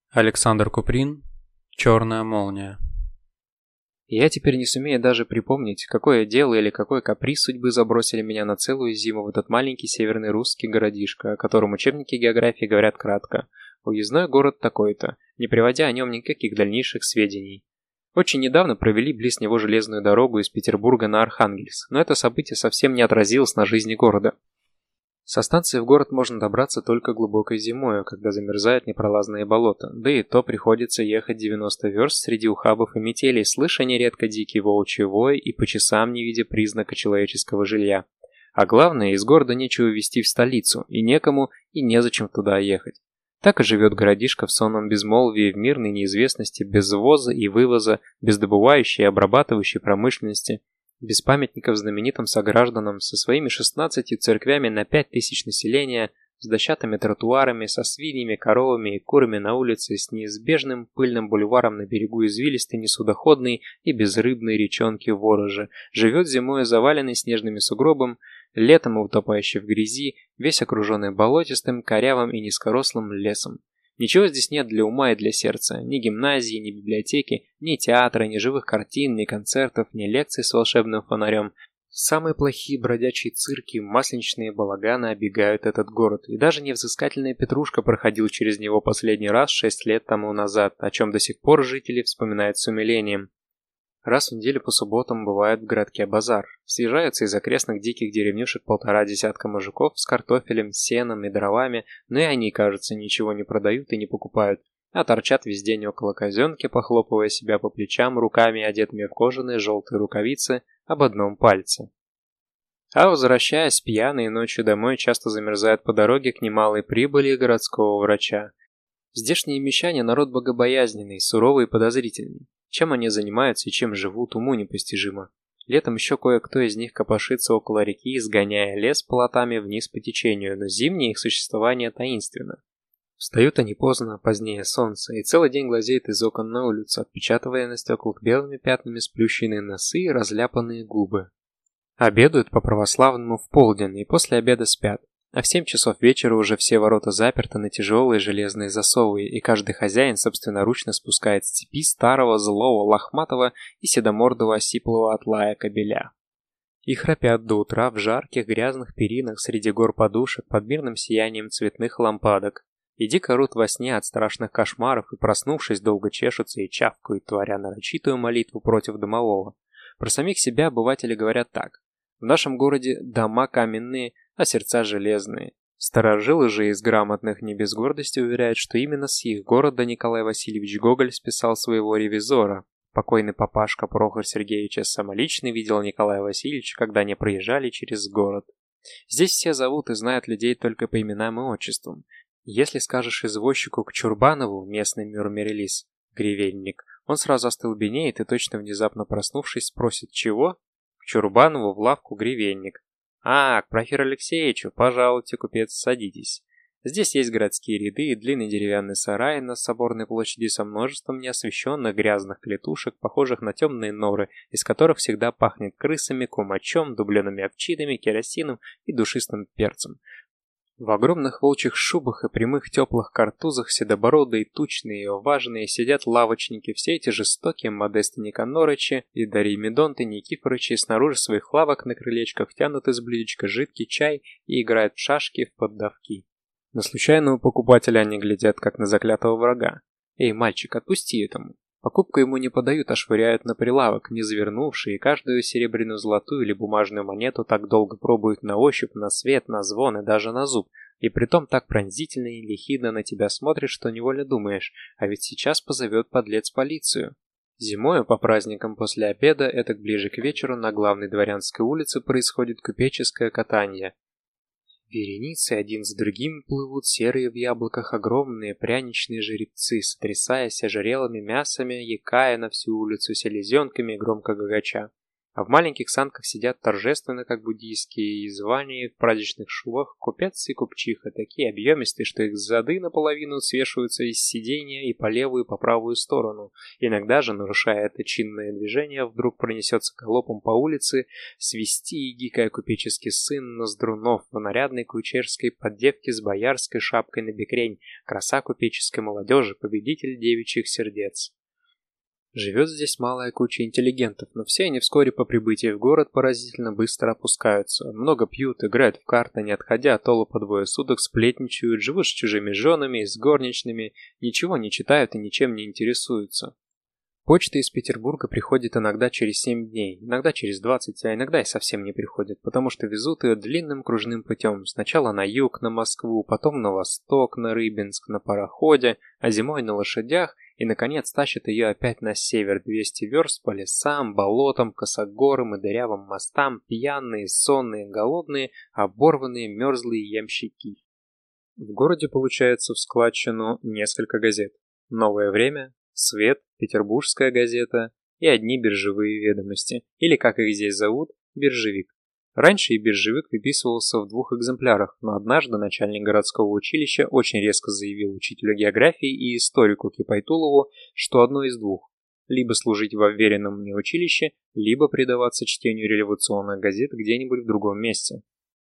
Александр Куприн. Черная молния. Я теперь не сумею даже припомнить, какое дело или какой каприз судьбы забросили меня на целую зиму в этот маленький северный русский городишко, о котором учебники географии говорят кратко. Уездной город такой-то, не приводя о нем никаких дальнейших сведений. Очень недавно провели близ него железную дорогу из Петербурга на Архангельск, но это событие совсем не отразилось на жизни города. Со станции в город можно добраться только глубокой зимой, когда замерзают непролазные болота, да и то приходится ехать 90 верст среди ухабов и метелей, слыша нередко дикий волчий вой и по часам не видя признака человеческого жилья. А главное, из города нечего везти в столицу, и некому, и незачем туда ехать. Так и живет городишко в сонном безмолвии, в мирной неизвестности, без ввоза и вывоза, без добывающей и обрабатывающей промышленности, без памятников знаменитым согражданам, со своими 16 церквями на 5000 населения, с дощатыми тротуарами, со свиньями, коровами и курами на улице, с неизбежным пыльным бульваром на берегу извилистой, несудоходной и безрыбной речонки Ворожи, живет зимой заваленный снежными сугробом, летом утопающий в грязи, весь окруженный болотистым, корявым и низкорослым лесом. Ничего здесь нет для ума и для сердца, ни гимназии, ни библиотеки, ни театра, ни живых картин, ни концертов, ни лекций с волшебным фонарем. Самые плохие бродячие цирки, масленичные балаганы оббегают этот город, и даже невзыскательная Петрушка проходил через него последний раз 6 лет тому назад, о чем до сих пор жители вспоминают с умилением. Раз в неделю по субботам бывает в городке базар. Съезжаются из окрестных диких деревнюшек 1,5 десятка мужиков с картофелем, сеном и дровами, но и они, кажется, ничего не продают и не покупают, а торчат весь день около казенки, похлопывая себя по плечам руками, одетыми в кожаные желтые рукавицы об одном пальце. А возвращаясь пьяные ночью домой, часто замерзают по дороге к немалой прибыли городского врача. Здешние мещане народ богобоязненный, суровый и подозрительный. Чем они занимаются и чем живут, уму непостижимо. Летом еще кое-кто из них копошится около реки, изгоняя лес плотами вниз по течению, но зимнее их существование таинственно. Встают они поздно, позднее солнца, и целый день глазеют из окон на улицу, отпечатывая на стеклах белыми пятнами сплющенные носы и разляпанные губы. Обедают по-православному в полдень и после обеда спят. А в 7 часов вечера уже все ворота заперты на тяжелые железные засовы, и каждый хозяин собственноручно спускает с цепи старого, злого, лохматого и седомордого осиплого от лая кобеля. И храпят до утра в жарких грязных перинах среди гор подушек под мирным сиянием цветных лампадок. И дико рут во сне от страшных кошмаров, и, проснувшись, долго чешутся и чавкают, творя нарочитую молитву против домового. Про самих себя обыватели говорят так. В нашем городе дома каменные, а сердца железные. Старожилы же из грамотных не без гордости уверяют, что именно с их города Николай Васильевич Гоголь списал своего ревизора. Покойный папашка Прохор Сергеевич самолично видел Николая Васильевича, когда они проезжали через город. Здесь все зовут и знают людей только по именам и отчествам. Если скажешь извозчику к Чурбанову, местный мюрмерелис, гривенник, он сразу остолбенеет и точно внезапно проснувшись спросит «Чего?» К Чурбанову в лавку гривенник. «А, к Порфиру Алексеевичу, пожалуйте, купец, садитесь». Здесь есть городские ряды и длинный деревянный сарай на Соборной площади со множеством неосвещенных грязных клетушек, похожих на темные норы, из которых всегда пахнет крысами, кумачом, дубленными овчинами, керосином и душистым перцем. В огромных волчьих шубах и прямых теплых картузах седобородые, тучные и важные сидят лавочники, все эти жестокие Модесты Никанорычи и Дарьи Медонты Никифорычи снаружи своих лавок на крылечках тянут из блюдечка жидкий чай и играют в шашки в поддавки. На случайного покупателя они глядят, как на заклятого врага. «Эй, мальчик, отпусти этому!» Покупку ему не подают, а швыряют на прилавок, не завернувший, и каждую серебряную, золотую или бумажную монету так долго пробуют на ощупь, на свет, на звон и даже на зуб. И притом так пронзительно и ехидно на тебя смотришь, что невольно думаешь, а ведь сейчас позовет подлец полицию. Зимою по праздникам после обеда, этак ближе к вечеру, на главной дворянской улице происходит купеческое катанье. Вереницы один за другим плывут серые в яблоках огромные пряничные жеребцы, сотрясаясь ожерелыми мясами, якая на всю улицу селезенками и громко гагача. А в маленьких санках сидят торжественно, как буддийские, и звания в праздничных шубах купец и купчиха, такие объемистые, что их зады наполовину свешиваются из сиденья и по левую, и по правую сторону. Иногда же, нарушая это чинное движение, вдруг пронесется галопом по улице свисти и гикая купеческий сын Ноздрунов в нарядной кучерской поддевке с боярской шапкой на бекрень, краса купеческой молодежи, победитель девичьих сердец. Живет здесь малая куча интеллигентов, но все они вскоре по прибытии в город поразительно быстро опускаются. Много пьют, играют в карты, не отходя от ола по двое суток, сплетничают, живут с чужими женами и с горничными, ничего не читают и ничем не интересуются. Почта из Петербурга приходит иногда через 7 дней, иногда через 20, а иногда и совсем не приходит, потому что везут ее длинным кружным путем. Сначала на юг, на Москву, потом на восток, на Рыбинск, на пароходе, а зимой на лошадях, и, наконец, тащат ее опять на север 200 верст по лесам, болотам, косогорам и дырявым мостам, пьяные, сонные, голодные, оборванные, мерзлые ямщики. В городе получается в складчину несколько газет. «Новое время», «Свет», «Петербургская газета» и одни биржевые ведомости, или, как их здесь зовут, биржевик. Раньше и биржевик выписывался в 2 экземплярах, но однажды начальник городского училища очень резко заявил учителю географии и историку Кипайтулову, что одно из двух: либо служить в уверенном мне училище, либо предаваться чтению революционных газет где-нибудь в другом месте.